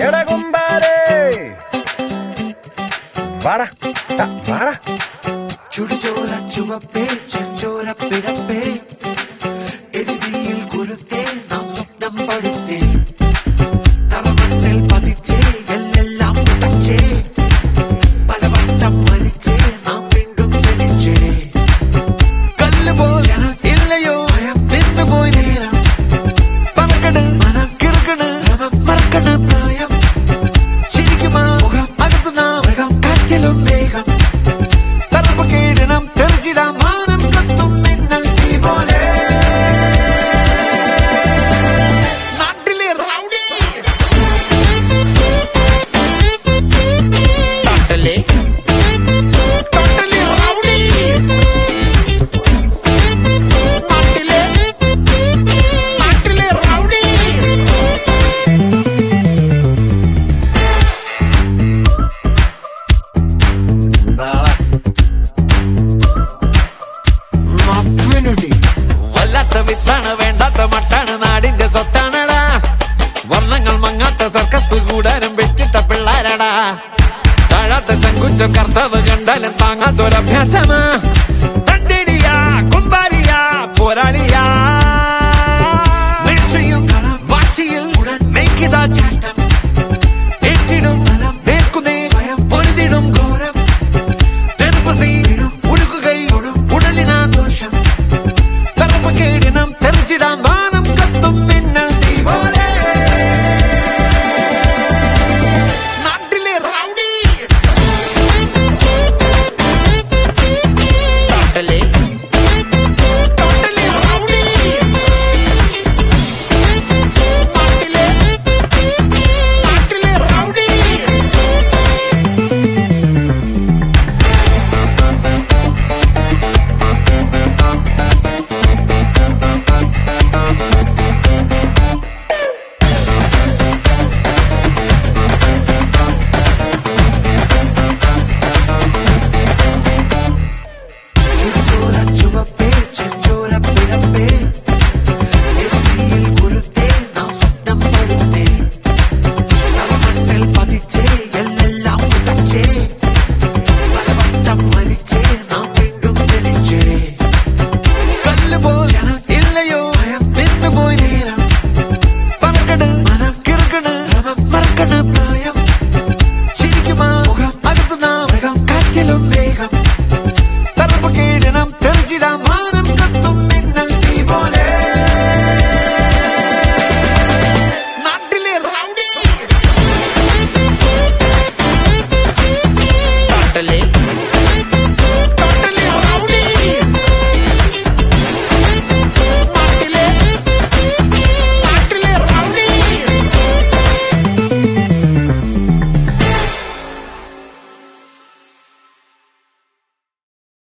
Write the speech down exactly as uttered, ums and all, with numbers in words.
എടാ കുമ്പാരേ വാടാ വാടാ. ചുടുചോര ചുവപ്പേ ചെഞ്ചോര പിടപ്പേ എരിതിയിൽ കുരുത്തേ നാം സ്വപ്നം പഴുത്തേ തറമണ്ണിൽ പതിച്ചേ എല്ലെല്ലാം മുടച്ചേ പലവട്ടം മരിച്ചേ നാം വീണ്ടും ജനിച്ചേ കല്ലുപോൽ ഇല്ലയോ നിന്നുപോയി നേരം പറക്കണ് മനം കിറുക്കണ് മറക്കണ് പ്രായം ചിരിക്കുമാ മുഖം അകത്തുന്ന മൃഗം കാറ്റിലും വേഗം തെറിച്ചിടാം മാനം കത്തും മിന്നൽ തീ പോലെ നാട്ടിലെ റൗഡീസ് നാട്ടിലെ നാട്ടിലെ റൗഡീസ് നാട്ടിലെ നാട്ടിലെ റൗഡീസ് വല്ലാത്ത വിത്താണ് വേണ്ടാത്ത മട്ടാണ് നാടിന്റെ സ്വത്താണടാ വർണ്ണങ്ങൾ മങ്ങാത്ത സർക്കസ് കൂടാനും വെട്ടിട്ട പിള്ളാരടാ താഴാത്ത ചങ്കുറ്റം കർത്താവ് കണ്ടാലും താങ്ങാത്തൊരഭ്യാസമാ